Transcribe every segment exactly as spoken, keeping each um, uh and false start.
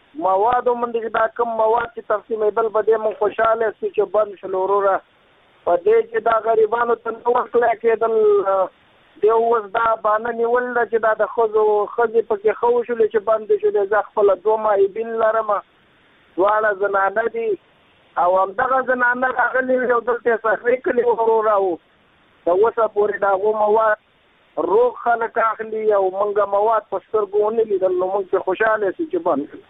مواد ومنډي دا کوم مواد چې تقسیمېدل به دې مونږ خوشحاله سي چې بند شول وروره په دې چې دا غریبانو ته نه ورکړی کېدل دی اوس دا بانه نیول ده چې دا د ښځو ښځې پکې ښه وشولې چې بندې شولې زه خپله دوه معیبین لرم دواړه زنانه دي او همدغه زنانه راغلي وي او دلته یې صحرې کلي وروره وو د اوسه پورې د هغو مواد روغ خلک اخلي او موږ مواد په سترګو ونه لیدل نو موږ پرې خوشحاله سي چې بند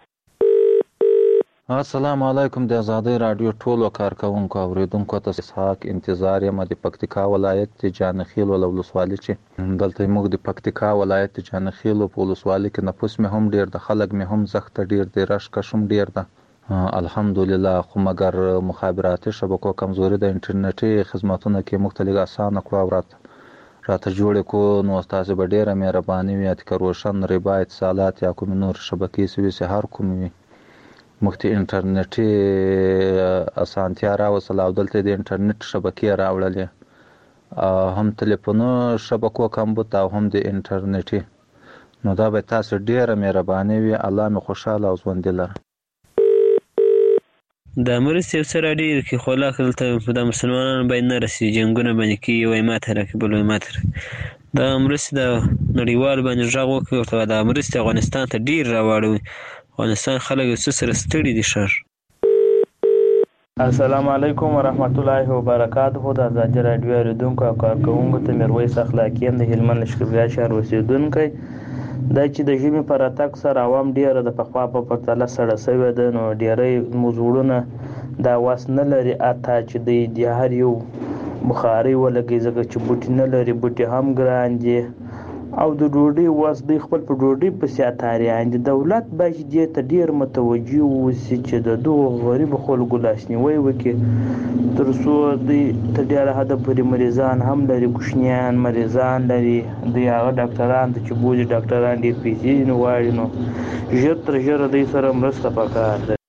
السلام علیکم د آزادۍ راډیو ټولو کارکوونکو او اوریدونکو ته اسحاق انتظار یم د پکتیکا ولایت د جانخیل ولسوالۍ چې دلته موږ د پکتیکا ولایت د جانخیل په ولسوالۍ کې نفوس مې هم ډیر د خلک مې هم زخت ډیر د رش کشم ډیر ده الحمدلله خو مګر مخابراتي شبکو کمزوري د انټرنیټي خدماتونو کې مختلف اسانه کړو او راته جوړ کو نو تاسو به ډیره مهرباني وي چې روشن ربا اتصالات یا کوم نور شبکې سوي سه هر کوم وي مختی انټرنیټي اسانتیا راوصل او دلته د انټرنیټ شبکې راوړلې هم ټلیفونو شبکو کمبود او هم د انټرنیټي نو دا به تاسو ډیره مهرباني وي الله مې خوشاله او ژوند لره د مرستې سره ډیر کې خلا کړل د مسلمانانو باید نه رسي جنگونه باندې کې وای ماته راکبل وای ماته دا مرستې د نړیوال باندې ژغ وکړ دا مرستې افغانستان ته ډیر راوړوي افغانستان خلک څه سره ستړي دي شر السلام علیکم ورحمت الله وبرکاته د آزادۍ راډیو اوریدونکو او کارکوونکو ته میرویس اخلاقی د هلمند لښکرګاه شهر اوسیدونکی دا چې د ژمي پر راتګ سره عوام ډیره د پخوا په پرتله سړه سوې ده نو ډیری موضوعونه دا واس نه لري اته چې د هر یو بخاري ولګي ځکه چې بوټي نه لري بوټي هم ګران دي او د ډوډۍ واس دوی خپل په ډوډۍ پسې اتاریان دي دولت باید دې ته ډیر متوجه اوسي چې د دغو غریبو خلکو لاسنیوی وکړي تر څو دوی ته ډېره حده پورې مریضان هم لري کوچنیان مریضان لري دوی هغه ډاکټران ته چې بولي ډاکټران ډېر پیسې غواړي نو ژر تر ژره دوی سره مرسته پکار ده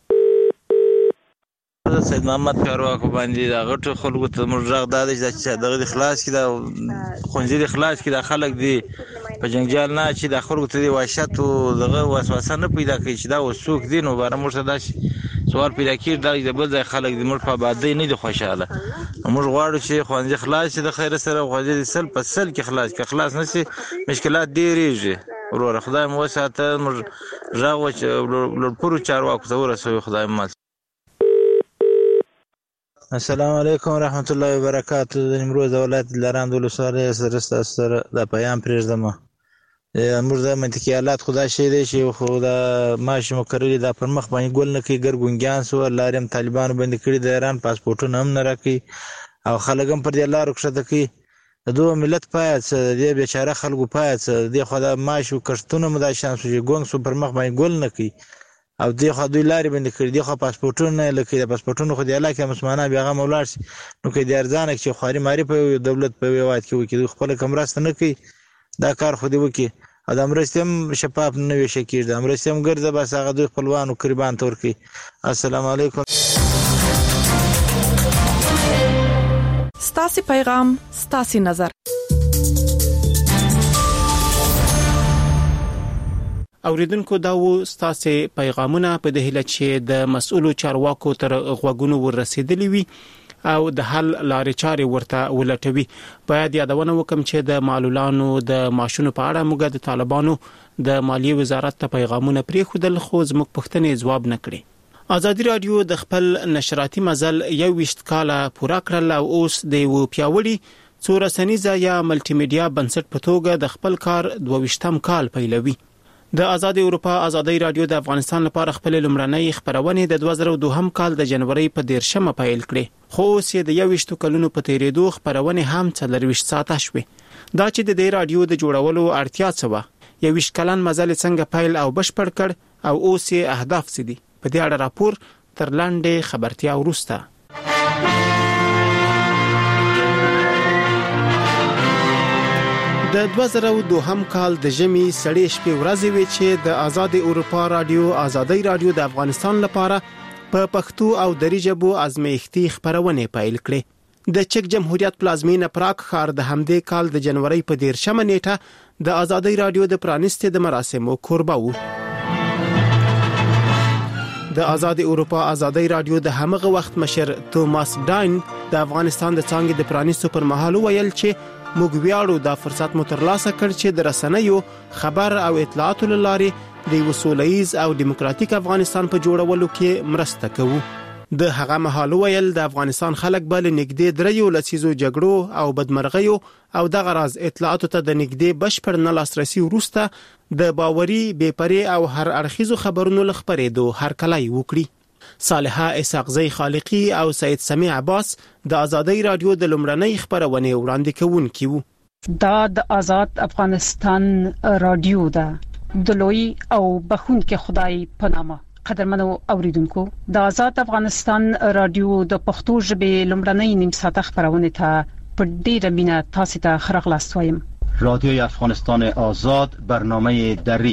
سید محمد کارواکو باندې دا غټو خلکو ته موږ راغ دادی چې دغه د خلاص کې دا خونځي د خلاص کې د خلک دی په جنجال نه چې د خلکو ته دی وحشت او دغه وسوسه نه پیدا کوي چې دا وسوک دي نو بار موږ ته دا سوال پیدا کیږي د بل ځای خلک د موږ په آبادی نه دي خوشاله موږ غواړو چې خونځي خلاص د خیر سره خونځي سل په سل کې خلاص کې خلاص نشي مشکلات ډېریږي ورور خدای مو وساته موږ راغو چې لورپورو چارواکو ته ورسوي خدای مو السلام علیکم ورحمت الله وبرکاته د نیمروز ولایت لران د ولسوالۍ سره سره د پیام پرېږدم موږ د منطقي حالات خدا شي دی چې خو د ماش مکرري د پر مخ باندې ګول نه کوي ګرګونګیان سو لاریم طالبانو باندې کړي د ایران پاسپورتونه هم نه راکړي او خلک هم پر دې لارو کښته کوي د دوه ملت پایت د بیچاره خلکو پایت د خو د ماش کښتونه مدا شان سو ګونګ سو پر مخ باندې ګول نه کوي او دی خو دوی لارې باندې کړي دی خو پاسپورتونه لکه د پاسپورتونو خو دی علاقه مسلمانانه بیا غو ولر شي نو کې د ارزانه چې خاري ماری په دولت په وایي کې وکړي خپل کمرست نه کوي دا کار خو دی وکي ا د امرستم شفاف نه وي شکیر د امرستم ګرځه بس هغه دوی خپلوانو قربان تور کوي السلام علیکم ستاسي پیغام ستاسي نظر اوریدونکو دا و ستاسو پیغامونه په د هله چې د مسؤلو چارواکو تر غوګونو ورسېدلی وي او د حل لارې چارې ورته ولټوي باید یادونه وکم چې د معلولانو د معاشونو په اړه موږ د طالبانو د مالیې وزارت ته پیغامونه پرې خودل خو زموږ پښتنې جواب نکړي ازادي رادیو د خپل نشراتي مزل یو وشت کاله پورا کړل او اوس د یو پیاوړي څورسنیزه یا ملټي میډیا بنسټ په توګه د خپل کار دوه کال پیلوي د آزاد اروپا آزادۍ رادیو د افغانستان لپاره خپل لمړنۍ خبرونه د دوه زره او دوه کال د جنوري په دیرشمه پیل کړې خو اوس د یوشتو کلونو په تیریدو خبرونه هم څلرويشت ساعته شوه دا چې د دې رادیو د جوړولو اړتیا څه و یوش کلن مزل څنګه پیل او بشپړ کړ او اوس یې اهداف څه دي په دې اړه راپور تر لاندې خبرتیا ورسته د دوه زره او دوه کال د ژمي سړې شپې ورځې وی چې د آزاد اروپا رادیو آزادۍ رادیو د افغانستان لپاره په پښتو او دری ژبو ازمایښتي خبرونه پیل کړې د چک جمهوریت پلازمینه پراګ ښار د همدې کال د جنوري په دیرشمه نیټه د آزادۍ رادیو د پرانیستې د مراسمو کوربه وو د آزاد اروپا آزادۍ رادیو د همغه وخت مشر توماس ډاین د افغانستان د څنګه د پرانیستو پر مهال ویل چې موږ ویاړو دا فرصت مو ترلاسه کړ چې د رسنیو خبر او اطلاعاتو لارې د وسولهییز او دیموکراتیک افغانستان په جوړولو کې مرسته کوو. د هغه مهال ویل د افغانستان خلک بل نږدې دریو لسیزو جګړو او بدمرغیو او د غراز اطلاعاتو ته د نږدې بشپړ نه لاسرسي وروسته د باوري بېپرې او هر اړخیزو خبرونو لخبرېدو هرکلی وکړي. صالحه اسحاقزی خالقی او سید سمیع عباس د آزادۍ رادیو د لومړنۍ خبرونه وړاندې کوونکي وو. دا د آزاد افغانستان رادیو ده د لوی او بخونکي خدای په نامه. قدرمنو اوریدونکو د آزاد افغانستان رادیو د پښتو ژبې لومړنۍ نیم ساعته خبرونه ته په ډیره مینه تاسو ته خراغلاست وایم. رادیوی افغانستان آزاد برنامه دری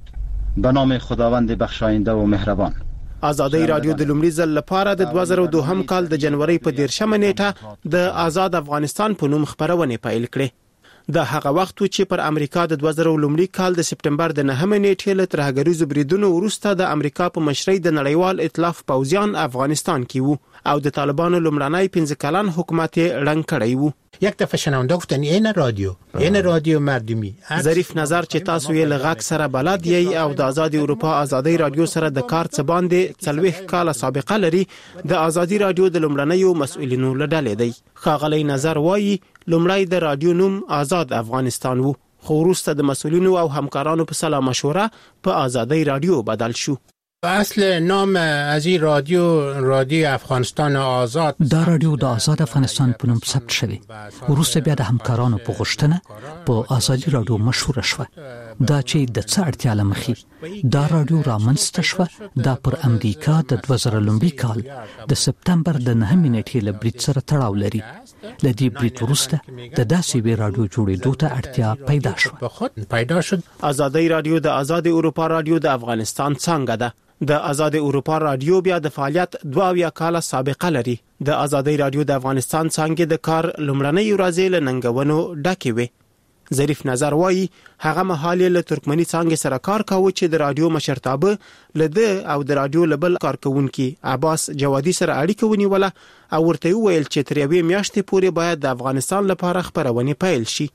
به نام خداوند بخشاینده و مهربان. آزادۍ رادیو د لومړي ځل لپاره د دوه زره دوه هم کال د جنوري په دیرشمه نیټه د آزاد افغانستان په نوم خبرونه پیل کړې. د هغه وخت چې پر امریکا د دوه زره لومړي کال د سپټمبر د نهمې نیټې له ترهګریزو بریدونو وروسته د امریکا په مشرۍ د نړیوال ائتلاف پوځیان افغانستان کې وو او د طالبانو لومړنۍ پنځه کلن حکومت رنګ کړی وو. یک دفعه شنونده گفتن این رادیو این رادیو مردمی. ظریف نظر چې تاسو یې لغاک سره بلد یی او د آزاد اروپا آزادۍ رادیو سره د کار څه باندې څلويخ کال سابقه لري د آزادۍ رادیو د لومړنیو مسؤلینو لډلې دی. خاغلی نظر وایي لومړی د رادیو نوم آزاد افغانستان وو خو وروسته د مسؤلینو او همکارانو په سلا مشوره په آزادۍ رادیو بدل شو. اصل نام از این رادیو رادیو افغانستان آزاد دا رادیو د آزاد افغانستان په نوم ثبت شوی. وروسته بیا د همکارانو په غوښتنه په آزادۍ رادیو مشهور شو. دا چې د څه اړتیا لمخې دا رادیو رامنځته شو دا پر امریکا د دوه زره لومړي کال د سپتمبر د نهمې نیټې له برید سره تړاو لري. له دې برید وروسته د داسې وی رادیو جوړېدو ته اړتیا پیدا شو. پیدا شد. آزادۍ رادیو د آزاد اروپا رادیو د افغانستان څنګه ده. د آزاد اروپا رادیو بیا د فعالیت دوه اویا کاله سابقه لري. د آزادۍ رادیو د افغانستان څنګه د کار لومړنۍ ورځې له ننګونو ډکې وي. ظریف نظر وایي هغه مهال له ترکمنی څنګه سره کار کاوه چې د رادیو مشرتابه لده او د رادیو لبل کارکونکي عباس جوادي سره اړیکه ونیوله او ورته ویل چې تر یوې میاشتې پورې باید د افغانستان لپاره خبرونه پیل شي.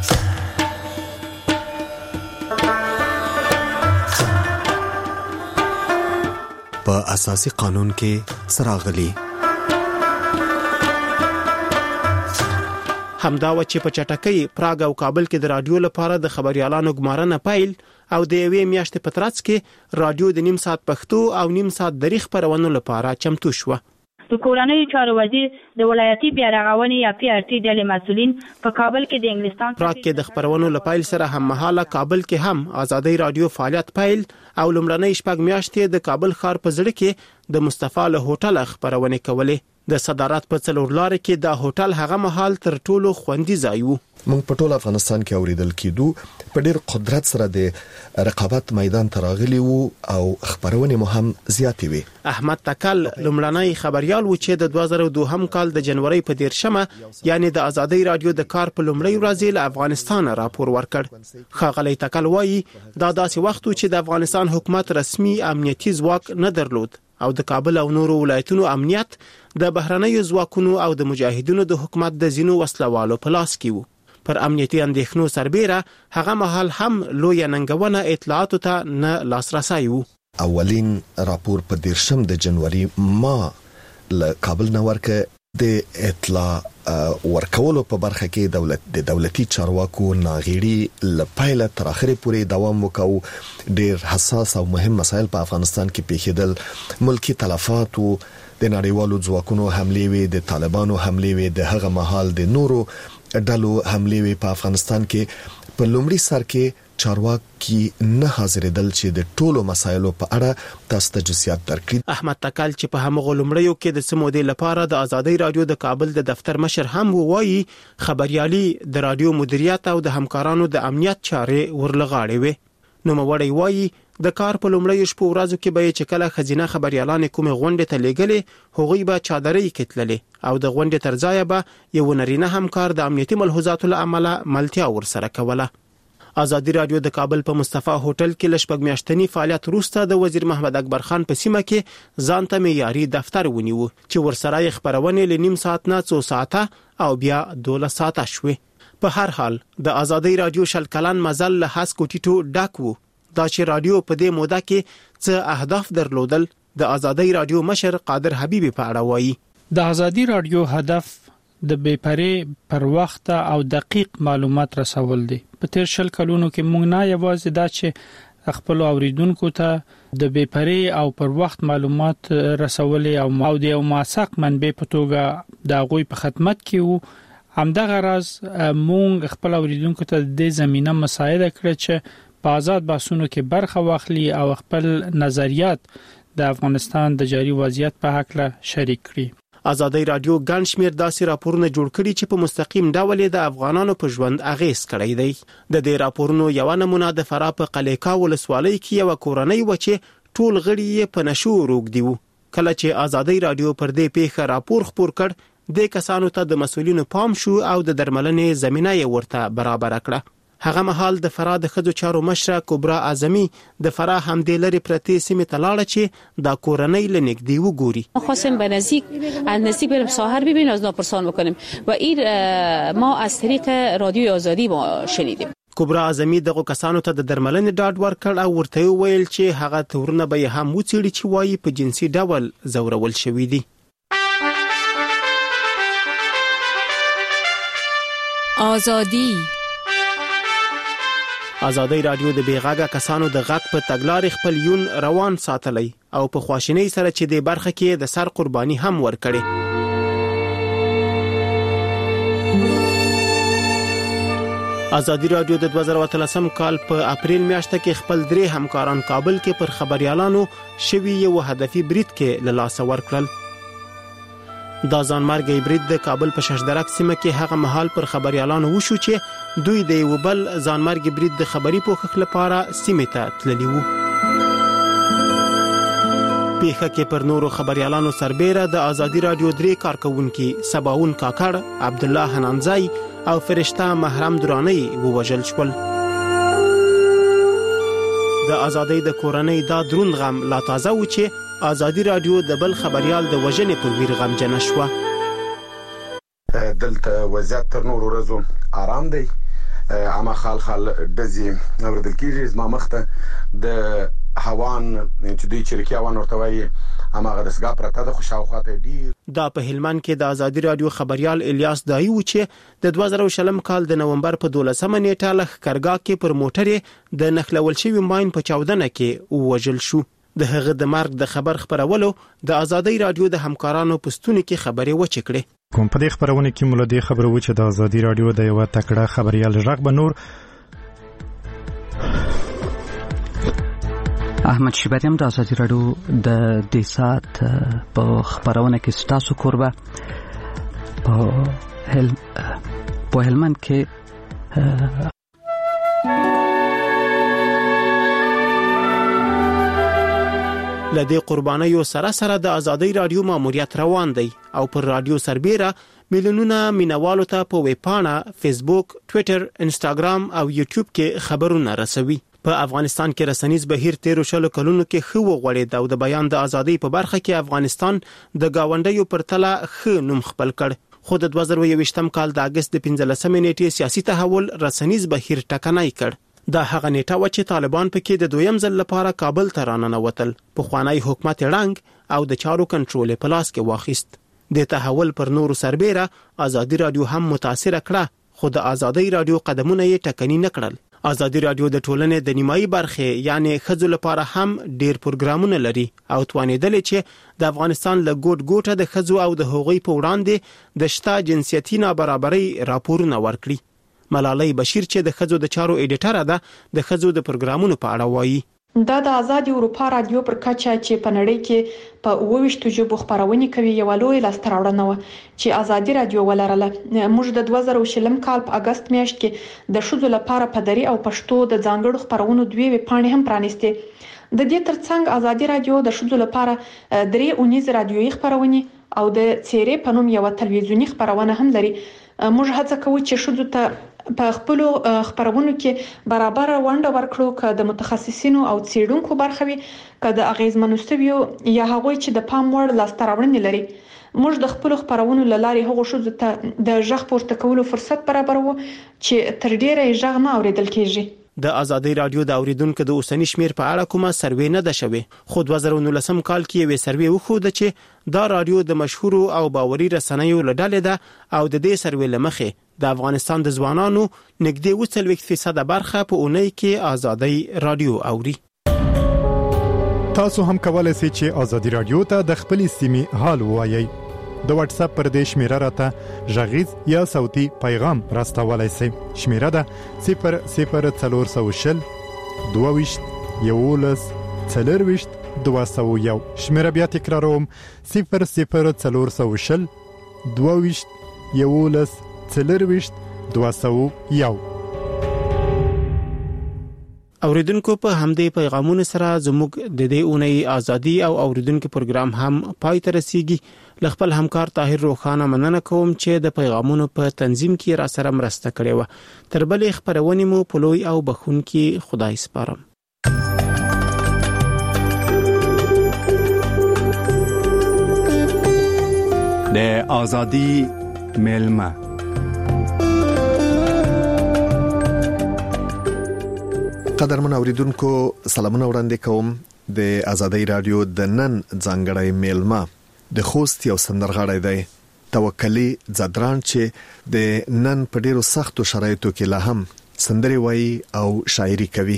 په اساسي قانون کې سراغلي همدا و چې په چټکۍ پراګ او کابل کې د رادیو لپاره د خبريالانو ګمارنه پیل او د یوې میاشتې په ترڅ کې رادیو د نیم ساعت پښتو او نیم ساعت دری خبرونو لپاره چمتو شو. د کورنۍ چارو وزیر د ولایتي بیارغونې یا پی ار ټي ډلې مسولین په کابل کې د انګلستان پراګ کې د خبرونو لپاره سره هم مهاله کابل کې هم آزادۍ رادیو فعالیت پیل او لومړنۍ شپږ میاشتې د کابل ښار په زړه کې د مصطفی له هوټل خبرونه کولې. د صدارت په څلور لارې کې د هوټل هغه محل تر ټولو خوندي ځای وو. موږ په ټول افغانستان کې اوریدل کېدو په ډېر قدرت سره د رقابت میدان تراغلی وو او خبرونه مو هم زیاتې وي. احمد تکل لومړنۍ خبريال و چې د دوه زره دوه هم کال د جنوري په دیرشمه یعنی د آزادۍ رادیو د کار په لومړۍ ورځ له افغانستان راپور ورکړ. خاغلی تکل وایي دا داسې وخت چې د افغانستان حکومت رسمي امنیتي ځواک نه درلود او د کابل او نورو ولایتونو امنیت د بهرنیو ځواکونو او د مجاهدینو د حکومت د زینو وسلوالو په لاس کې وو. پر امنیتي اندېښنو سربېره هغه مهال هم لوی ننګونه اطلاعاتو ته نه لاسرسي وو. اولین راپور په دیرشم د جنوري ما له کابل نه ورکه د اطلاع ورکولو په برخه کې دولت د دولتي چارواکو ناغېړي لپاره تر اخره پورې دوام وکاو. ډېر حساس او مهم مسایل په افغانستان کې پیښېدل. ملکی تلفات او د نړیوالو ځواکونو حملې وي، د طالبانو حملې وي، د هغه مهال د نورو ډلو حملې وي. په افغانستان کې په لومړي سر کې چارواکي نه حاضرېدل چې د ټولو مسایلو په اړه تاسو ته جزئیات درکړي. احمد تکل چې په همغه لومړیو کې د سمودې لپاره د آزادۍ رادیو د کابل د دفتر مشر هم وایي خبريالي د رادیو مدیریت او د همکارانو د امنیت چارې ورلغاړي وي. نو موړی وایي د کار په لومړی شپو ورځو کې به چې کله خزینه خبريالان کومه غونډه ته لېګلې هغوی به چادرې کتللې او د غونډې تر ځای به یو نرینه همکار د امنیتي ملحوظاتو له عمله ملتیا ورسره کوله. ازادي رادیو د کابل په مصطفی هوټل کې لشپږ میاشتنی فعالیت وروسته د وزیر محمد اکبر خان په سیمه کې ځان ته معیاري دفتر ونیو چې ورسره خبرونه لنیم ساعت نه څو ساعته او بیا دولس ساعته شوي. په هر حال د ازادي رادیو شل کلن مزل له هسکو ټیټو ډاکو دا چې رادیو په دې موده کې څه اهداف درلودل د ازادي رادیو مشر قادر حبیبی په اړه وایي. د ازادي رادیو هدف د بیپرې پر وخت او دقیق معلومات رسول دي. په تیر شل کلونو کې موږ نه یوازې دا چې خپل اوریدونکو ته د بیپرې او پر وخت معلومات رسول او ماودي او ماسق منبع په توګه د غوي په خدمت کې وو، همدغه راز موږ خپل اوریدونکو ته د زمينه مساعده کړې چې په آزاد بحثونو کې برخه واخلي او خپل نظریات د افغانستان د جاري وضعیت په حق له شریک کړي. ازادي رادیو ګڼ شمېر داسې راپورونه جوړ کړي چې په مستقیم ډول د افغانانو په ژوند اغیز کړی دی. د دې راپورونو یو نمونه د فراه په قلیقا ولسوالۍ کې یو کورنۍ و چې ټول غړي یې په نشو روږدي وو. کله چې ازادي رادیو پر دې پیښه راپور خپور کړ د کسانو ته د مسولینو پام شو او د درملنې زمينه یې ورته برابر کړه. هغه مهال د فراه د خځو چارو مشره کبرا اعظمي د فراه همدې لري پرتی سیمه تلاړه چې دا کورنۍ لنګدی وګوري. خواستیم به نزدیک از نزدیک بریم ساحر ببینیم، از ناپرسان بکنیم و این ما از طریق رادیوی آزادی ما شنیدیم. کبرا اعظمي دغه کسانو ته د درملنې ډاډ ورکړ او ورته ویل چې هغه تورونه به هم وڅېړي چې وایي په جنسي ډول زورول شوی دي. آزادی ازادي رادیو د بیغاګه کسانو د غږ په تګلارې خپل یون روان ساتلی او په خواشینۍ سره چې د برخه کې د سر قرباني هم ورکړي. ازادي رادیو د دوه زره اتلسم کال په اپریل میاشت کې خپل درې همکاران کابل کې پر خبريالانو شوی یو هدفي برید کې له لاس ورکړل. دا ځانمرګي برید د کابل په ششدرک سیمه کې هغه محل پر خبريالانو وشو چې دوی د یو بل ځانمرګي برید د خبري پوښښ لپاره سیمه ته تللی وو. پیښه کې پر نورو خبريالانو سربېره د ازادي رادیو درې کارکونکو سباون کاکړ، عبد الله حنانزای او فرشته محرم درانی ووژل شول. د ازادۍ د کورنۍ دا درون غم لا تازه و چې ازادي رادیو د بل خبريال د وژنې پر ویر غمجن شو. دلته وضعیت تر نورو ورځو آرام دی، اما خال خال دزي اوردل کیږي زما مخته د هوان چې دوی چرکی هوان ورته وایي اما غدسګا پرته د خوشاوخاته دی. دا په هلمند کې د ازادي رادیو خبريال الیاس دایي و چې د دوه زره شلم کال د نومبر په دولسمه نیټه له ښکارګا کې پر موټر د نخلول شوی ماين په چاودنه کې وژل شو. د هغه د مرګ د خبر خبرولو د ازادي رادیو د همکارانو پستونه کې خبري و چکړي. کوم په دې خبرونه کې مولدي خبرو و چې د ازادي رادیو د یو تکړه خبريال رغب نور احمد شیبریم د ازادي رادیو د دې سات په خبرونه کې ستاسو کوربه په هل په هلمند کې لدې قربانیو سره سره د ازادي رادیو ماموریت روان دی او پر رادیو سربېره میلیونونه مینوالو ته په ویبپاڼه، فیسبوک، ټوئیټر، انسټاګرام او یوټیوب کې خبرونه رسوي. په افغانستان کې رسنیز بهیر تیرو شلو کلونو کې خو غوړېد او د بیان د ازادۍ په برخه کې افغانستان د گاونډیو پر تله ښه نوم خپل کړ. خو د دوه زره یوویشتم کال د اگست د پنځلسمې نیټې سیاسي تحول رسنیز بهیر ټکنای کړ. دا هغه نیټه و چې طالبان پکې د دویم ځل لپاره کابل ته راننوتل، په خوانی حکومت رنګ او د چارو کنټرول په لاس کې واخیست. د تحول پر نورو سربېره ازادي رادیو هم متاثر کړه، خو د ازادي رادیو قدمونه یې ټکنی نه کړل. ازادي رادیو د ټولنې د نیمایي برخه یعنی خځو لپاره هم ډیر پروګرامونه لري او توانیدل چې د افغانستان له ګوټ ګوټه د خځو او د هغوی په وړاندې د شته جنسيتي نابرابرۍ راپورونه ورکړي. ملالۍ بشیر چې د خځو د چارو ایډیټر ده د خځو د پروګرامونو په اړه وایي. دا د آزاد اروپا رادیو پر کچه چې په نړۍ کې په اوويشتو ژبو خبرونه کوي یو لوی لاستراوړنه و چې آزادي رادیو ولرله. موږ د دوه زره شلم کال په اگست میاشت کې د شذو لپاره په دری او پښتو د ځانګړو خبرونو دوی وپاڼې هم پرانیستي. د دې ترڅنګ آزادي رادیو د شذو لپاره درې اونیز رادیويي خبرونه او د چیرې په نوم یو تلویزیونی خبرونه هم لري. موږ هڅه کوو چې شذو ته په خپل خبرونو کې برابر ونډه ورکړو ک د متخصصینو او څېړونکو برخوي ک د اغیزمنوستویو یا هغه چې د پام وړ لاستراوړنې لري. موږ د خپل خبرونو لارې هغه شو د ژغ پورته کولو فرصت برابرو چې تر ډیره ژغ نه اوریدل کیږي. د ازادي رادیو د اوریدونکو د اوسنی شمیر په اړه کومه سروې نه ده شوې، خو دوه زره نولسم کال کې یو سروې وښوده چې دا رادیو د مشهور او باوري رسنیو له ډلې ده او د دې سروې لمخې د افغانستان د ځوانانو نږدې اووه څلوېښت فیصد برخه په اونۍ کې ازادي رادیو اوري. تاسو هم کولای شئ چې ازادي رادیو ته د خپل سیمې حال ووایئ. د واتس اپ پر دې شمیره راته ژغیز یا صوتي پیغام راستولای شئ. شمیره ده صفر صفر څلور سوه شل دوه ویشت یولس څلور ویشت دوه سوه یو. شمیره بیا تکراروم صفر صفر څلور سوه شل دوه ویشت یولس څلور ویشت دوه سوه یو. اوریدونکو په همدې پیغامونو سره زموږ د دې اونۍ ازادي او اوریدونکو پروګرام هم پای ته رسیږي. لخپل همکار طاهر روخانه مننه کوم چې د پیغامونو په تنظیم کې را سره مرسته کړې و. تر بلې خبرونه مو په لوی او بخونکي خدای سپارم. د ازادي ملما قدرمن اوریدونکو سلامونه وړاندې کوم. د ازادي رادیو د نن ځانګړی میلمه د خوست یو سندرغاړی دی توکلی زدران چې د نن په ډیرو سختو شرایطو کې لا هم سندري وایي او شاعري کوي.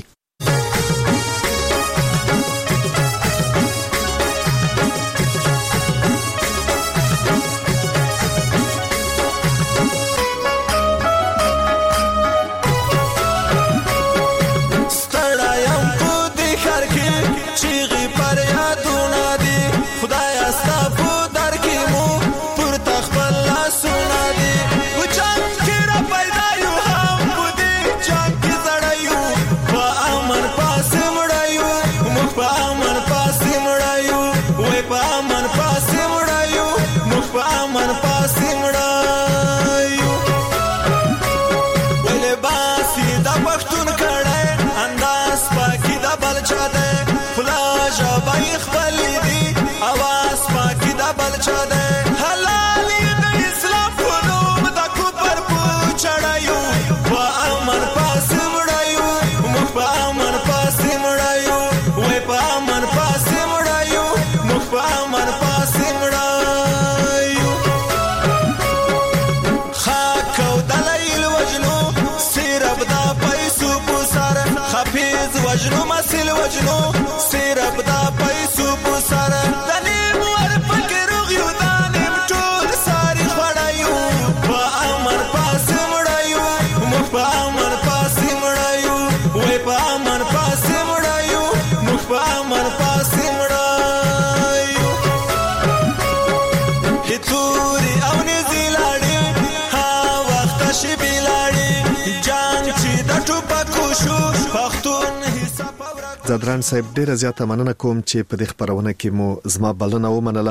زدران صاحب ډیره زیاته مننه کوم چې په دې خبرونه کې مو زما بلنه ومنله.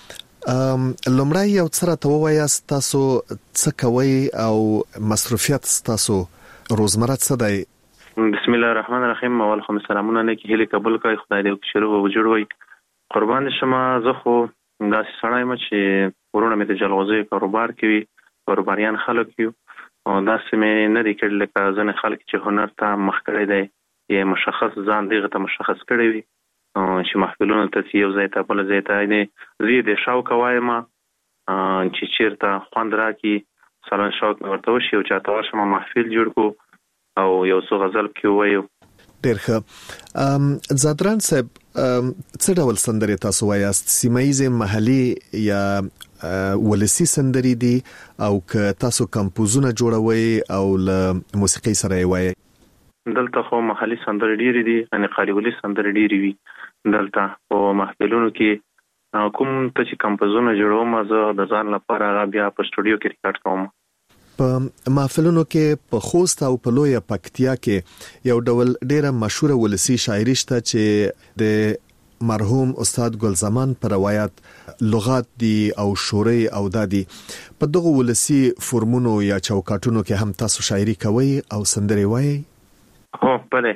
ام لمړی یو څه راته ووایاست تاسو څه کوئ او مصروفیت تاسو روزمره څه دی؟ بسم الله الرحمن الرحیم. اول خو سلامونه نه کې هلي قبول کړئ. خدای دې شروع وجوړوي. قربان شمه. زه خو داسې سړی یم چې ورونه مې د جلغوزي کاروبار کوي، کاروباریان خلک یو او داسې مې نه دی کړل لکه ځنې خلک چې هنر ته مخ کړی دی یې مشخص ځان دغه ته مشخص کړی وي چې محفلونو ته یو ځای ته بل ځای ته نه زی د شوق وایم چې چیرته خوند راکې سلام شوق ورته وشي او چاته ورشم محفل جوړ کو او یو څو غزل کې وایو. ډیر ښه. ام زدران صاحب څه ډول سندري تاسو وایاست؟ سیمایي محلي یا ولسی سندري دي او که تاسو کمپوزونه جوړوي او له موسیقي سره وایي؟ دلته خو محلي سندري ډېری دي، یعنی قالیولي سندري ډېری وي دلته او محفلونو کې کوم ته چې کمپوزونه جوړوم زه د ځان لپاره هغه بیا په سټوډیو کې ریکارډ کوم. په محفلونو کې په خوست او په لویه پکتیا کې یو ډول ډیره مشهور ولسی شاعري شته چې د مرحوم استاد ګلزمان پر روایت لغات دي او شوري او دادي په دغه ولسی فورمونو یا چوکاټونو کې هم تاسو شاعري کوي او سندري وایي؟ هو بله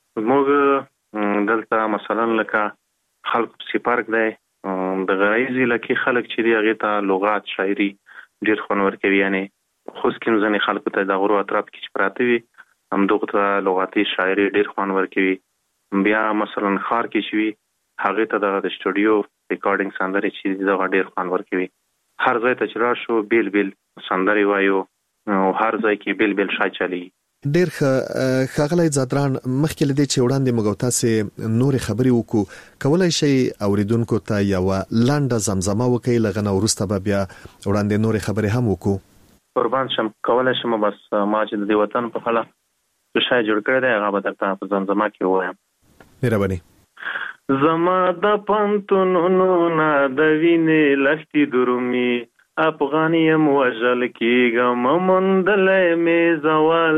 موږ دلته مثلا لکه خلق سپارک دی د غریزي لکه خلک چې دی هغه ته لغات شاعري ډیر خونور کوي، یعنی خو سکم ځنې خلکو ته د غرو اطراف کې پراته وي هم دغه ته لغاتي شاعري ډیر خونور کوي. بیا مثلا خار کې شوی هغه ته د سټوډیو ریکارډینګ سندري چې دغه ډیر خونور کوي. هر ځای ته چې راشو بیل بیل سندري وایو او هر ځای کې بیل بیل شای چلی. ډیر ښاغلی زادران مخکې لدی چې وړاندې موږ تاسو نور خبري وکړو، کولای شي اوریدونکو ته یو لنډه زمزمه وکړي لغنه ورسته به بیا وړاندې نور خبري هم وکړو؟ قربان شم، کولای شم. بس ما چې د وطن په خلا شای جوړ کړی دی هغه به درته په زمزمه کې وایم. مهرباني. زما د پنتونونو نه د وینې لښتې درومي، افغانیم وژل کېږم موندلی مې زوال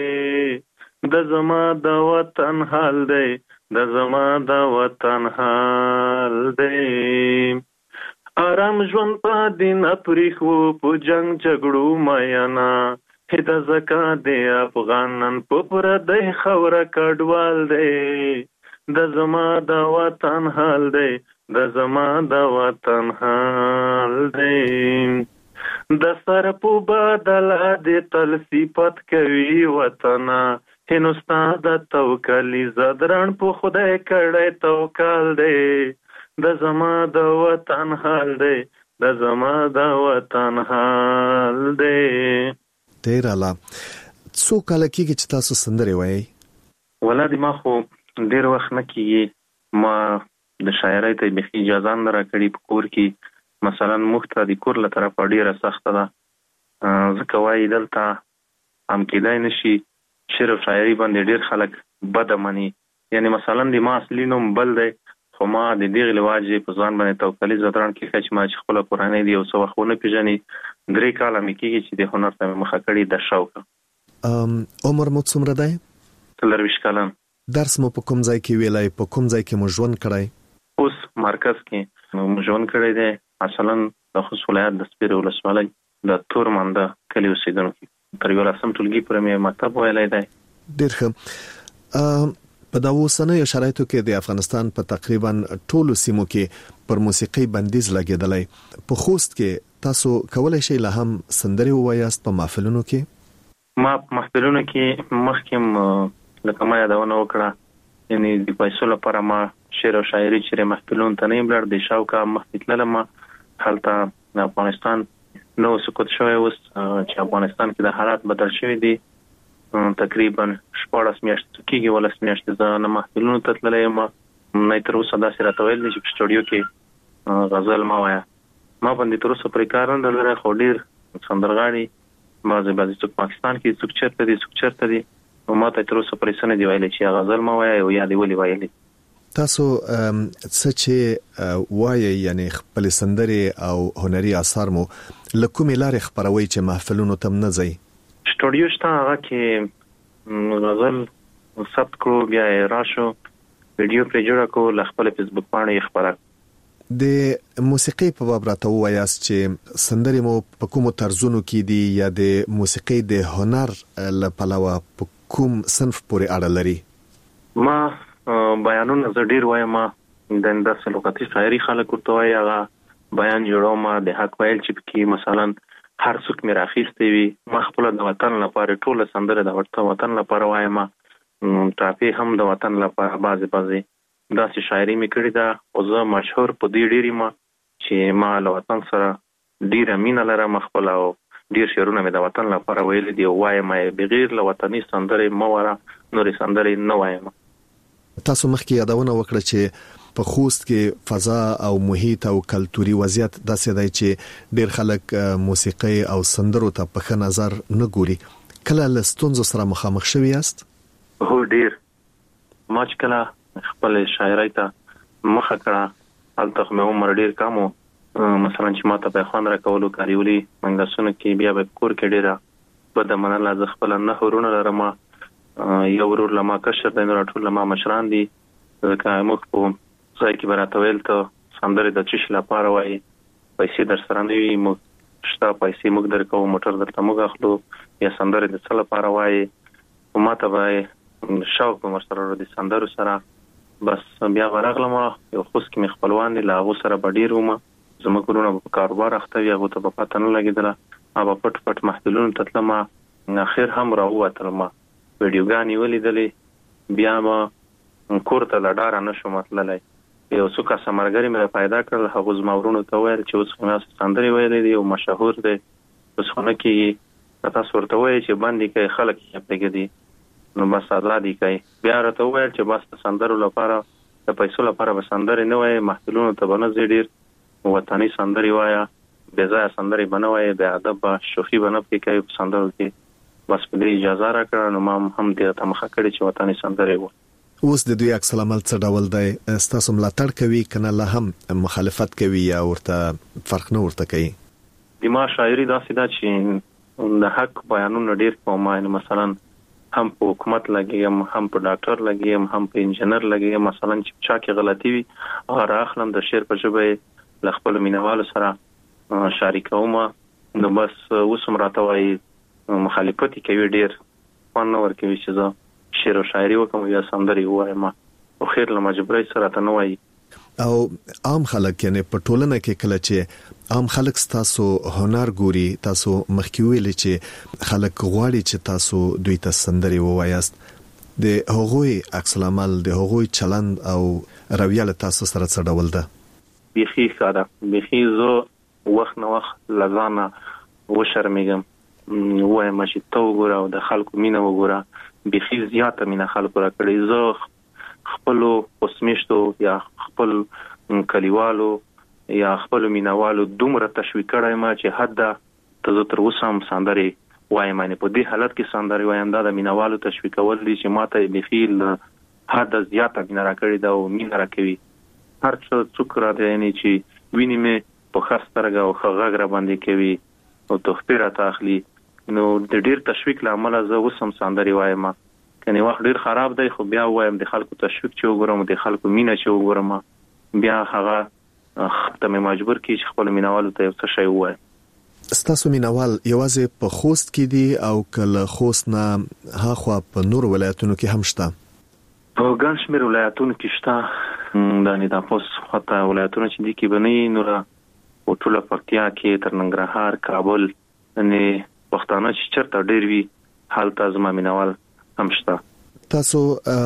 دی، د زما د وطن حال دی، د زما د وطن حال دی. آرام ژوند په دین پریښو په جنگ جګړو میانا، هدا زکا دی افغانن په پردی خوره کډوال دی، د زما د وطن حال دی، د زما د وطن حال دی. د سر په بدل د تل صفت کوي وطن، هندوستا د توکلی زدران په خدای کړه توکل دی، د زما د وطن حال دی، د زما د وطن حال دی. ډیر اعلی. څو کال کېږي چې تاسو سندري وایي؟ ولادي ما خو ډیر وخت نه کېږي، ما د شاعرۍ ته به اجازه نه راکړي په کور کې. مثلا مخته د کور له طرفه ډیره سخته ده، ځکه وایي دلته هم کېدای نشي شعر او شاعري باندې ډیر خلک بده مني. یعنی مثلا د ما اصلي نوم بل دی خو ما د دغې لواجې په ځان باندې توکلي زدران کې چې ما چې خپله کورنۍ دی یو څه وخت ونه پېژني. درې کاله مې کېږي چې د هنر ته مې مخه کړې د شوق. عمر مو څومره دی؟ څلرویشت کلن. درس مو په کوم ځای کې ویلی؟ په کوم ځای کې مو ژوند کړی؟ اوس مرکز کې مو ژوند کړی دی، اصلا د خوست ولایت د سپیرې ولسوالۍ د تورمنده کلي اوسېدونکی. تر یولسم ټولګي پورې مې مکتب ویلی دی. ډېر ښه. په دا اوسنیو شرایطو کې د افغانستان په تقریبا ټولو سیمو کې پر موسیقۍ بندیز لګېدلی. په خوست کې تاسو کولای شئ لا هم سندرې ووایاست په محفلونو کې؟ ما په محفلونو کې مخکې لکه ما یادونه وکړه، یعنی د پیسو لپاره ما شعر او شاعري چې محفلونو ته نه یم لاړ، د شوقه مخکې تللم. هلته د افغانستان نو سقوط شوی اوس چې افغانستان کې د حالات بدل شوي دي. تقریبا شپاړس میاشتې کېږي، ولس میاشتې زه نه محفلونو ته تللی یم، نه تر اوسه داسې راته ویل دي چې په سټوډیو کې غزل مه وایه. ما باندې تر اوسه پرې کار نه لري، خو ډېر سندرغاړي بعضې بعضې څوک پاکستان کې څوک چېرته دي څوک چېرته دي، نو ما ته تر اوسه پرې څه نه دي ویلي چې غزل مه وایه او یا دې ولې ویلي. تاسو څه چې وایي یعنی خپلې سندرې او هنري اثار مو له کومې لارې خپروئ چې محفلونو ته نه ځئ؟ سټوډیو شته، هغه کې غزل ثبت کړو، بیا یې راشو ویډیو پرې جوړه کړو، له خپل فیسبوک پاڼې یې خپره. د موسیقۍ په باب راته ووایاست چې سندرې مو په کومو طرزونو کې دي یا د موسیقۍ د هنر له پلوه په کوم صنف پورې اړه لري؟ ما بیانونه زه ډېر وایم، د داسې لغتي شاعري خلک ورته وایي، هغه بیان جوړوم د حق ویل چې پکې مثلا هر څوک مې راخیستی وي. ما خپله د وطن لپاره ټوله سندرې د وطن لپاره وایم، ټاپې هم د وطن لپاره بعضې بعضې داسې شاعري مې کړې ده. او زه مشهور په دې ډېر یم چې ما له وطن سره ډېره مینه لرم خپله، او ډېر شعرونه مې د وطن لپاره ویلي دي او وایم یې بغیر له وطني سندرې مه وره، نورې سندرې نه وایم. تاسو مخکې یادونه وکړه چې په خوست کې فضا او محیط او کلتوري وضعیت داسې دی چې ډېر خلک موسیقۍ او سندرو ته په ښه نظر نه ګوري. کله له ستونزو سره مخامخ شوي یاست؟ هو ډېر. ما چې کله خپلې شاعرۍ ته مخه کړه هلته خو مې عمر ډېر کم و، مثلا چې ما ته به خوند راکولو کاریولي منګسونو کې، بیا به کور کې ډېره بده منله. زه خپله نه ورونه لرم، یو ورور له ما کشر دی، نور ټول له ما مشران دي، ځکه موږ په ځای کې براته ویل ته سندرې د چش لپاره وایي پیسې در سره نه وي موږ شته پیسې موږ درکو موټر درته موږ اخلو یا سندرې د څه لپاره وایي ماته به شوق به مرسره ورو دي سندرو سره بس بیا ورغلم یو خوست کې مې خپلوان دي له هغو سره به ډېر وم زموږ کورونه په کاروبار اخته وي هغو ته به پته نه لګېدله ما به پټ پټ محفلونو ته تلم اخر هم راووتلم ویډیوګانې ولیدلې بیا به کور ته له ډاره نه شوم تللی یو څو کسه ملګري مې پیدا کړل هغو زما ورونو ته ویل چې اوس خو مې سندرې ویلې دي او مشهور دی اوس خو نه کېږي تاسو ورته وایئ چې بند یې کوي خلک یې پرېږدي نو بس ازاد یې کوي بیا راته وویل چې بس د سندرو لپاره د پیسو لپاره به سندرې نه وایې محفلونو ته به نه ځې ډېر وطني سندرې وایه بې ځایه سندرې به نه وایې بې ادب به شوخي به نه پکې کوي په سندرو کې بس په دې اجازه راکړه نو ما هم دې ته مخه کړې چې وطني سندرې وایي اوس د دوی عکس العمل څه ډول دی ستاسو ملاتړ کوي کنه لا هم مخالفت کوي یا ورته فرق نه ورته کوي د ما شاعري داسې ده چې د حق بیانونه ډېر کوم یعنی مثلا هم په حکومت لګیم هم په ډاکټر لګیم هم په انجنیر لګیم مثلا چې چا کې غلطي وي هغه اخلم د شعر په ژبه ل خپل مینوالو سره شریکوم نو بس اوس هم راته وایي مخالفت کوي ډېر فن نه ورکوي چې زه شعر او شاعري وکم یا سندرې ووایم او خیر له مجبورۍ سره ته نه وایي او عام خلک یعنی په ټولنه کې کله چې عام خلک تاسو هنر ګوري تاسو مخکې ویلي چې خلک غواړي چې تاسو دوی ته سندرې ووایاست د هغوی عکس العمل د هغوی چلند او رویه له تاسو سره څه ډول ده بیخي ساده بیخي زه وخت نه وخت لګانه وشرمېږم وایم چې تو وګوره او د خلکو مینه وګوره بیخي زیاته مینه خلکو را کړې زه خپل اوسمیشتو یا خپل کلیوالو یا خپل مینوالو دومره تشویق کړای ما چې حد ته تر اوسه هم سندرې وایم یعنی په دې حالت کې سندرې وایم دا د مینوالو تشویق کول دي چې ماته بیخي حد زیاته مینه را کړې ده او مینه را کوي هر څه څوک را دی یعنی چې ویني مې په ښه سترګه او ښه غږ را باندې کوي او تحفې راته اخلي نو د ډېر تشویق له امله زه اوس هم سندرې وایم کني وخت ډېر خراب دی خو بیا وایم د خلکو تشویق چې وګورم د خلکو مینه چې وګورم بیا هغه ته مې مجبور کی چې خپل مینوالو ته څه شی ووایم ستاسو مینوال یوازې په خوست کې دي او کله خوست نه هاخوا په نور ولایتونو کې هم شته په ګڼ شمېر ولایتونو کې شته د نیداپوس خواته ولایتونه چې دي کې به نه نور په ټوله پکتیا کې تر ننګرهار کابل نه پښتانه چې چرته ډېر وي هلته زما مینوال هم شته تاسو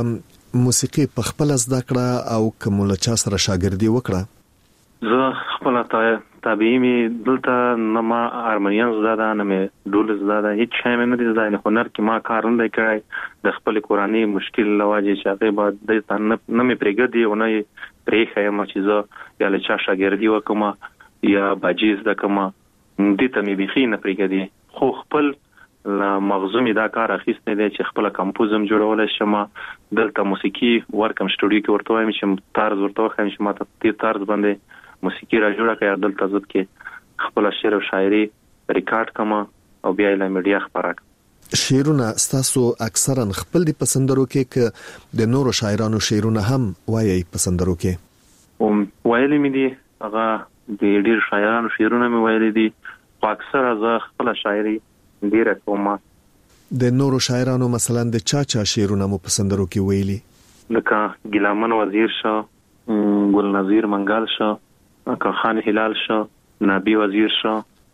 موسیقي په خپل زده کړه او کوم له چا سره شاګردي وکړه زه خپل طبيعي مې دلته نه ما هارمونیم زده ده نه مې ډول زده ده هیڅ شی مې نه دي زده نه هنر کې ما کار نه دی کړی د خپل قرآني مشکل لواجه چې هغه بعد د نه مې پرېږدي او نه پرې خیم چې زه یا له چا شاګردي وکم یا باجیز د کوم دې ته مې بيخي نه پرېږدي خو خپل مغزومي دا کار اخیستنه دي چې خپل کمپوزم جوړول شم دلته موسیقي ورکم سټوډیو کې ورته وایم چې طرز ورته وایم چې ماته دې طرز باندې موسیقي را جوړه کړه دلته ځد کې خپل شعر او شاعري ریکارډ کما او بیا له میډیا خبره شعرونه ستاسو اکثرا خپل دي پسندرو کې ک د نورو شاعرانو شعرونه هم وایي پسندرو کې او وایلي مې دي هغه د ډیر شاعرانو شعرونه مې وایلي دي خو اکثره زه خپل شاعري ډیره کوم د نورو شاعرانو مثلا د چا چا شعرونه مو پسندرو کې ویلي لکه ګلامن وزیر شو ګل نظیر منګل شو کا خان هلال شو نبی وزیر شو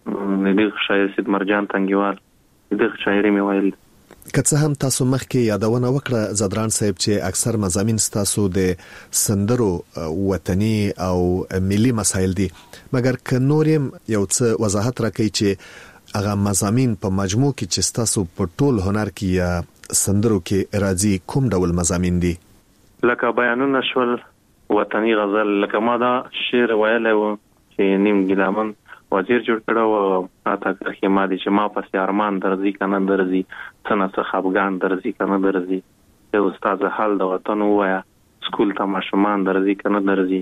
دغه شاعر سید مرجان تنګیوال دغه شاعري مې ویل کڅه هم تاسو مخکې یادونه وکړه زدران صاحب چې اکثر مضامین تاسو د سندرو وطني او ملي مسایل دي مګر ک نورم یو څه وضاحت راکړي چې هغه مضامین په مجموع کې چې تاسو په ټول هنر کې یا سندرو کې راځي کوم ډول مضامین دي لکه بیانونه شول وطني غزل لکه ما دا شعر ویلی و چې نیم ګلامن وزیر جوړ کړو او اته کې ما دي چې ما پسې ارمان درځي کنه درځي څنګه څه خفګان درځي کنه درځي یو استاد حال د وطن وایا سکول ته ماشومان درځي کنه درځي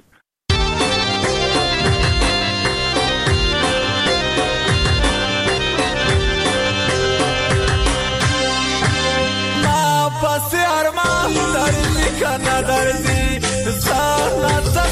ما پسې ارمان درځي کنه درځي څنګه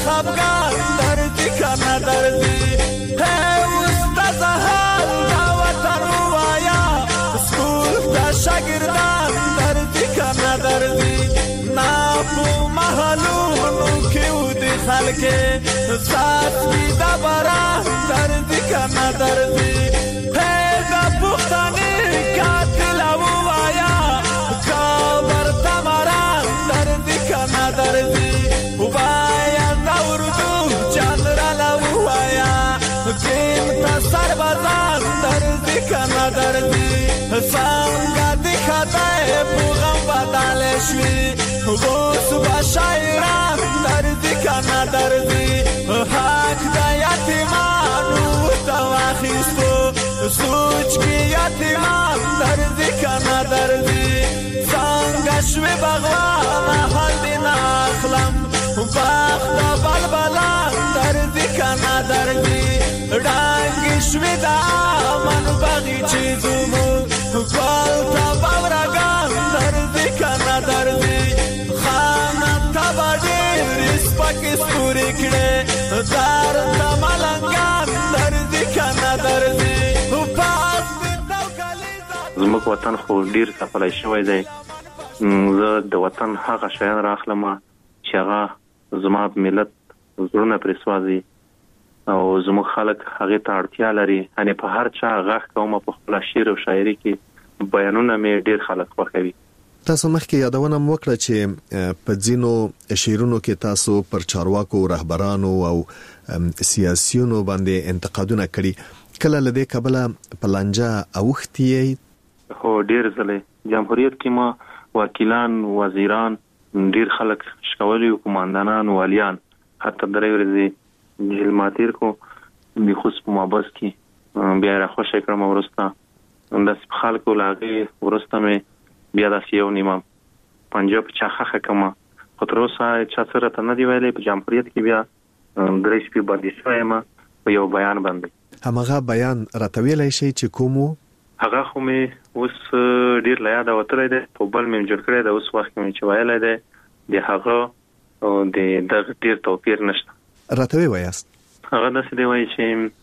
کنه درځي اوس د زهر دا وطن وایا سکول د شاګردان درځي کنه درځي نا په محلونو کې ودي خلک سات وی دا برا درځي کنه درځي دا پښتني قاتل وایا کابر تمرا درځي کنه درځي وایا دا اردو چندرا وایا کیم تا سربازان درځي کنه درځي څنګه د خدای په غم بدل شي غوث بشایران درځي کنه درځي حق د یتیمانو تواخیستو سوچ کی یتیمان درځي کنه درځي څنګه شوي بغوان حال دې ناخلم باغ د بلبلان درځي کنه درځي ډانګې شوي د امن باغچې زموږ ګل ته باورګان درځي کنه درځي خانان ته به ډېرې سپکې ستورې کړې دار ته ملنګان درځي کنه درځي زموږ وطن خو ډیر ځپلی شوی دی. زه د وطن هغه شیان راخلم چې هغه زما ملت زړونه پرې سوځي او زموږ خلک هغې ته اړتیا لري. یعنې په هر چا غږ کوم په خپله شعر او شاعري کې بیانونه مې ډیر خلک خوښوي. تاسو مخکې یادونه م وکړه چې په ځینو شعرونو کې تاسو پر چارواکو رهبرانو او سیاسيونو باندې انتقادونه کړي. کله لدې کبله پلانجا اوختي هو ډیر ځله جمهوریت کې ما وکیلان وزیران ډیر خلک شکولي او کمانډانان والیان حتی درې ورځې جیل ماتیر کو د خصوص په مابس کې بیا راخوشې کړم ورسته د خلکو لاغې ورسته مې بیا د سیو نیمه پنجاب چاخه کما خو تر اوسه چا سره ته نه دی ویلې په جمهوریت کې بیا درې شپې باندې شوم په یو بیان باندې همغه بیان راتویلای شي چې کومو هغه خو مې اوس ډیر لا یاد وترې ده په بل مې جوړ کړی ده اوس وخت مې چې ویلای ده د هغه او د د ډیر توپیر نشته. راتوي وایست هغه د څه دی وایي چې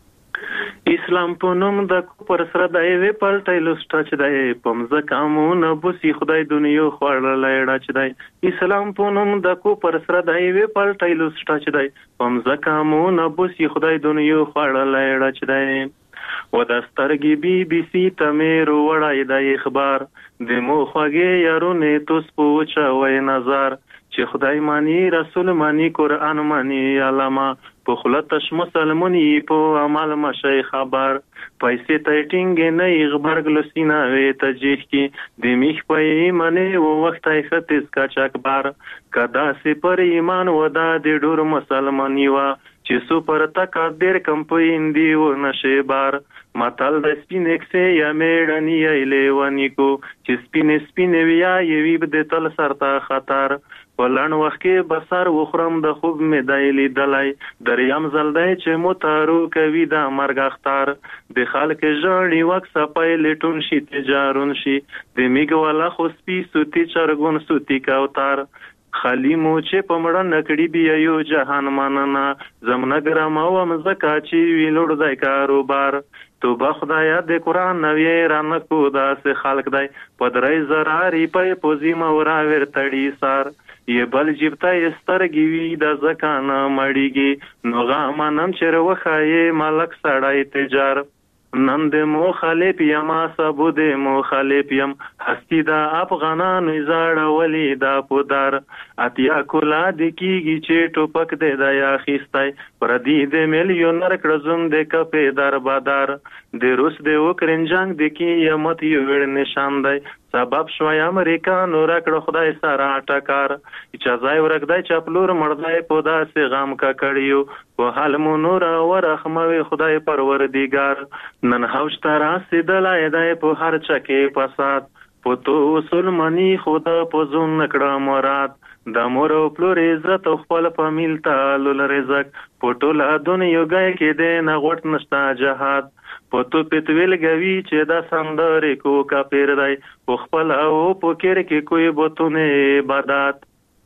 اسلام په نوم د پر سره د وی پلټایلو سټاچ دی پمزه کامونه بوسي خدای دنیا خوړلای ډا چ دی اسلام په نوم د کو پر سره د وی پلټایلو سټاچ دی پمزه کامونه بوسي خدای دنیا خوړلای ډا چ دی و د سترګې بي بي سي ته مې وروړای د اخبار د مو خوږې یارونه توس پوچا وای نظر چې خدای مانی رسول مانی قران مانی علامه په خلتش مسلمانی په عمل مشي خبر پیسې ټایټینګ نه خبر ګلسینا وې تجیح کی د میخ په منه و وخت ایختس کا چکبار کدا سي پر ایمان ودا د ډور مسلمانی وا چې سو پر تقدیر کمپاین دی و نشه بار ماتل د سپین اکسه یا میړنی ایله ونی کو چې سپین سپین ویا یوی بده تل سرتا خطر ولن وخت کې بسر وخرم د خوب مې دایلی دلای دریم زلدای چې موتارو کوي د مرګ اختار د خلک ژړی وکس پایلټون شي تجارون شي د میګ والا خو سپی سوتی چرګون سوتی کاوتار خالی مو چې پمړه نکړی بیا یو جهان ماننا زمنا ګرام او مزکا چې ویلوړ دای کاروبار تو با خدایا د قران نوی رانه کو داس خلق دای پدرای زراری په پوزی مورا ور تړی سار ی بل جبتا استرګی وی د زکانه مړیږي نو غامنم چر وخای ملک سړای تجار نن د مخالف یما سبو د مخالف یم هستی دا افغانان زړه ولی دا پودار اتیا کولا د کیږي چې ټوپک د دیا خستای پر دې د میلیونر کړزم د کپې در بادار د روس د وکرین جنگ د کی یمت یو ور نشان دی سبب شوی امریکا نور کړ خدای سره ټکار چې ځای ورګدای چپلور مړدای پودا سي غام کا کړیو په حال مو نور ورخموي خدای پروردگار نن هوش ترا سیدلای دای په هر چکه پسات پتو سلمانی خدا پزون نکړه مراد د مور او پلور عزت خپل فامیل تعال رزق پټول دنیا گای کې د نغوت نشتا جهاد پتو پتویل غوي چې دا سندرې کو کا پیر دی خپل او پکیر کې کوئی بوتونه عبادت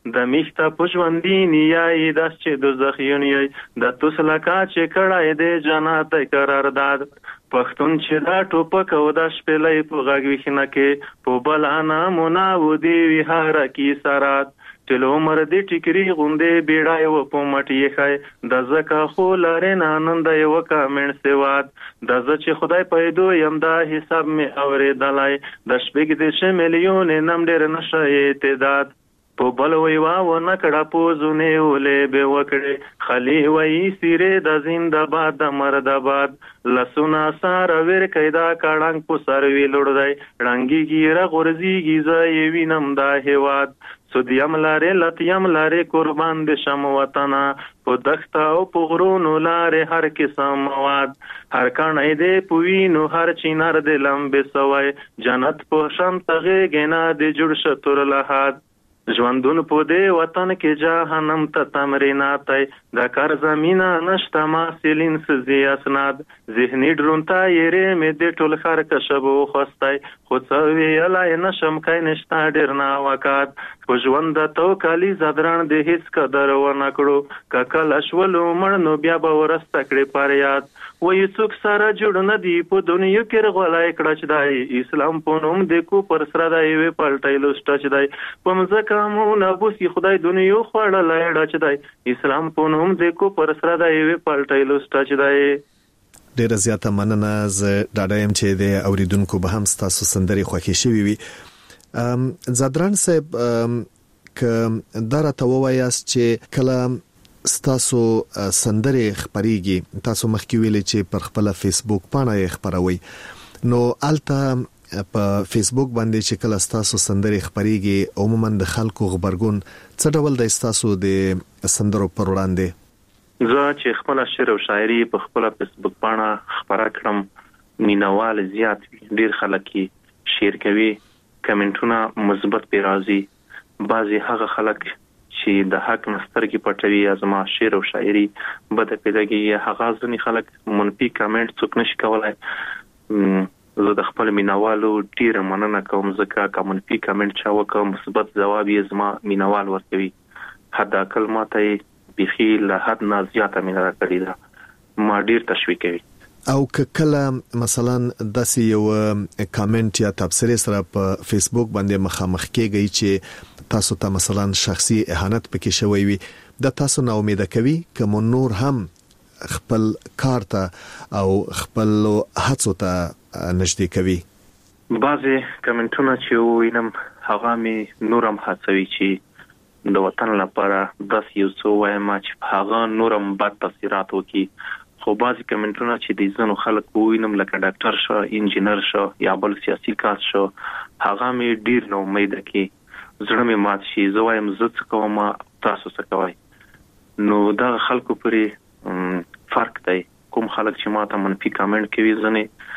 د میخته پښوندې نیای د چې دوزخ یونی د توسلکا چې کړای دې جنت قرارداد پښتون چې دا ټوپک او د شپلې په غږ وښنه کې په بلانا مناو دی وهاره کې سرات تل عمر دې ټیکري غوندې بیړای و په مټي خای د زکه خو لارې نانند یو کامن سیواد د ز چې خدای پیدا یم دا حساب می اورېدلای د شپږ دې میلیون نم ډېر نشه اعتداد په بل وی وا و نکړه پوزونه ولې به وکړي خلی وای سیره د زنده‌باد د مردباد لسونا سار ور کیدا کړنګ په سر وی لړدای رنگي ګیره غورځيږي زې وینم دا هواد سودیم لارې لتیم لارې قربان د شم وطنا په دښت او په غرونو لارې هر قسم مواد هر کانې دې پوینو هر چینار د لمبه سوای جنت په شم تغه گنا د جوړ شتور لحد ژوندون په دې وطن کې جهنم ته تمرینات د کار زمينه نشته ما سیلین سزي اسناد ذهني ډرونتا یې مې د ټول خر کشبو خوستای خو څو ویلای نشم کای نشته ډیر نا وکات په ژوند ته کالي زدران د هیڅ قدر و نکړو ککل اشولو مړنو بیا به ورسته کړې پریاد وې څوک سره جوړ نه دی په دنیا کې غولای کړه چې دای اسلام په نوم د کو پر سره دی وی پلټایلو سټچ دی په مزه مون ابوسی خدای دنیا خوړه لایډه چې دی اسلام په نوم د کو پر سره دی وی پلټایلو سټچ دی ډیر زیاته مننه ز ډاډایم چې د اوریدونکو به هم تاسو سندري خوښی شوي وي ام زادران صاحب ک درته ووایاست چې کله ستاسو سندري خبريږي تاسو مخکې ویلې چې پر خپل فیسبوک باندې خبروي نو الته په فیسبوک باندې چې کله تاسو سندري خبريږي عموما د خلکو خبرګون څه ډول د تاسو د سندرو پر وړاندې زه چې خپل شعر او شاعري په خپل فیسبوک باندې خبره کړم مینوال زیات ډیر خلک شیر کوي کمنټونه مثبت پیرازي بعضي هغه خلک چې د حق مسترګي پټوي ازما شعر او شاعري بده پیداږي هغه ځنی خلک منفي کمنټ څوک نشي کولای زه د خپل مینوالو ډیر مننه کوم ځکه کوم منفي کمنټ چا وکړ مثبت جواب یې زما مینوال ورکوي حدا کلماته بيخي له حد نه زیاته مینه کړی دا ما ډیر تشویق کوي او کله مثلا داسې یو کامنټ یا تبصره سره په فیسبوک باندې مخامخ کېږي چې تاسو ته مثلا شخصي اهانت پکې شوی وي د تاسو نه امید کوي کوم نور هم خپل کار ته او خپل هڅو ته نږدې کوي بعضي کمنټونه چې وینم هغه می نورم هڅوي چې د وطن لپاره د یو څو وایم چې هغه نورم بد تاثیرات وکي خو بعضی کمنټونه چې د ځنو خلک وینم لکه ډاکټر شو انجینر شو یا بل سیاسي کس شو هغه مې ډیر نو امید کی زړه مې مات شي زه وایم زه څه کوم تاسو څه کوي نو دا خلکو پرې فرق دی کوم خلک چې ماته منفي کمنټ کوي ځنه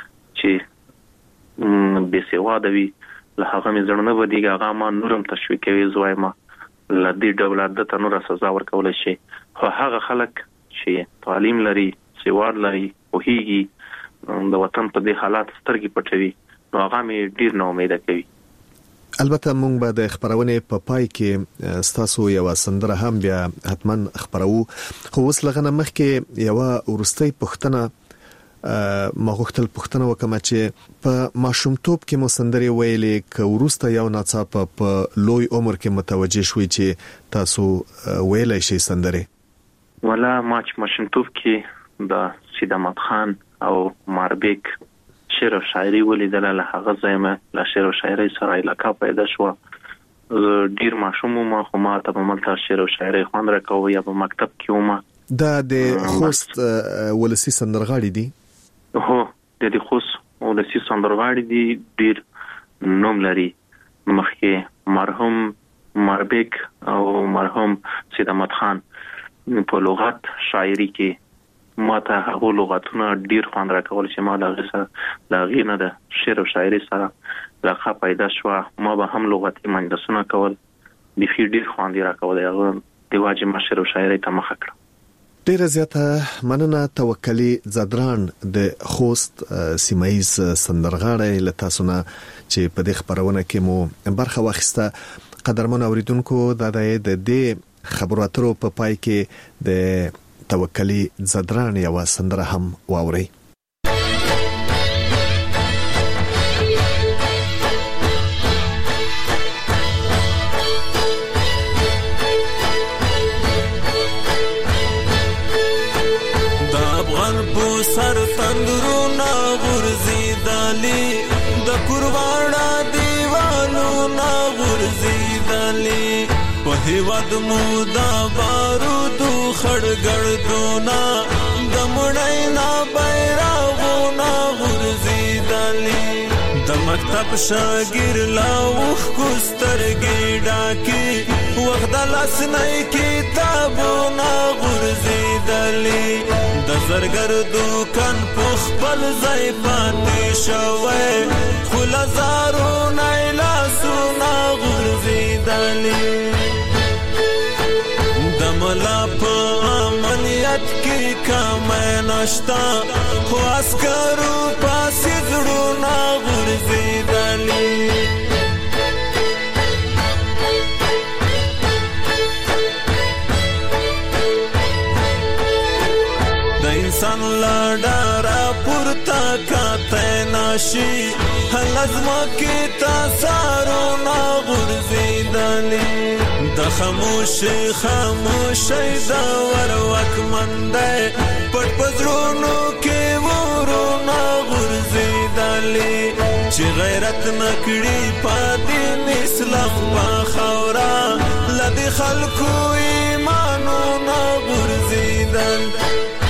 چې به سواده وي له هغه مې زړه نه ودیږي هغه ما نورم تشویق کوي زه وایم لدی ډول عادت نور سزا ورکول شي خو هغه خلک چې تعلیم لري سیوار لري او هیږي د وطن په دې حالات سترګې پټوي نو هغه مې ډیر نو امید کوي البته مونږ به د خبرونه په پای کې ستاسو یو سندره هم بیا حتما خبرو خو اوس لغنه مخکې یو ورستۍ پښتنه مغوختل پښتنه وکم چې په ماشومتوب کې مو سندري ویلې ک ورسته یو ناڅاپه په لوی عمر کې متوجه شوي چې تاسو ویلې شي سندري ولا ماچ ماشومتوب کې د سید احمد خان او ماربیک شعر او شاعري ولیدل له هغه ځایمه له شعر او شاعري سره علاقه پیدا شو ډیر ماشوم ما خو ما ته په ملته شعر او شاعري خوند راکوي یا په مکتب کې ومه دا د خوست ولسی سندرغاړي دي هو د دې خوست ولسی سندرغاړي دي ډیر نوم لري مخکې مرحوم ماربیک او مرحوم سید احمد خان په لغت شاعري کې ماته هغه لغتونه ډیر خوند راکول چې ما له غسه لا غینه د شعر او شاعري سره علاقه پیدا شو ما به هم لغتي مجلسونه کول د فی ډیر خوند راکول هغه د واجب شعر او شاعري ته مخ کړ ډیر زیاته مننه توکلی زدران د خوست سیمایز سندرغاړی لته سونه چې په دې خبرونه کې مو برخه واخیسته قدرمن اوریدونکو د دې خبرو اترو په پای کې د توکلی زدران یو سندره هم واوري. سر تندرونه غورځېدلې د قربانا دیوالونه غورځېدلې په هېواد مو دا بارودو خړګړدونه د مړی نه بیرغونه غورځېدلې د مکتب شاګیر لا اوښکو سترګې ډاکې وخت د لاسنی کتابونه غورځېدلې د زرګر دوکان په خپل ځای پاتې شوی خو له زارونه یې لاسونه غورځېدلې د ملا په امنیت کې کمی نشته خو عسکرو پسې زړونه غورځېدلې انسان لاډارا پورتا کاته ناشي لازمه کې تاسو نه غورځېدلې د خاموشي خاموشي دا ور وکمنده پټ پزړونو کې ورونه غورځېدلې چې غیرت نکړي پاتې اسلام په خورا لدی خلکو ایمانونه غورځېدل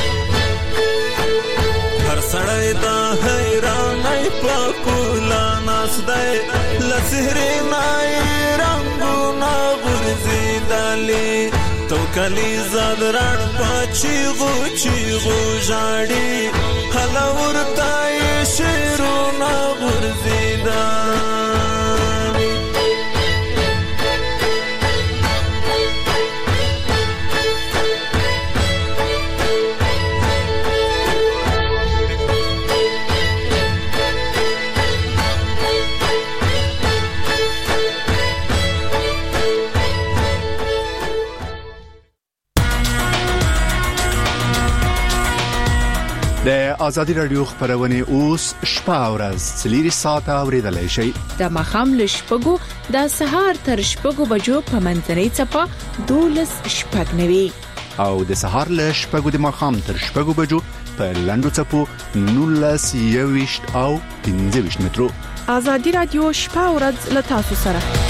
سړی دا حیرانای په کولا ناس دی لسهرې نای رنګونه غورځېدلې توکلي زدران په چیغو چیغو ژاړي هله ورته یې شعرونه غورځېدل د ازادي رادیو خبرونه اوس شپه او ورځ څلوري ساعته اوریدلای شئ. د مخام لشپګو د سهار تر شپګو بجو په منځنۍ چپه دولس شپږ نوي او د سهار لشپګو د مخام تر شپګو بجو په لندو چپو نولس یويشت او پنځه ویشت مترو. ازادي رادیو شپه او ورځ له تاسو سره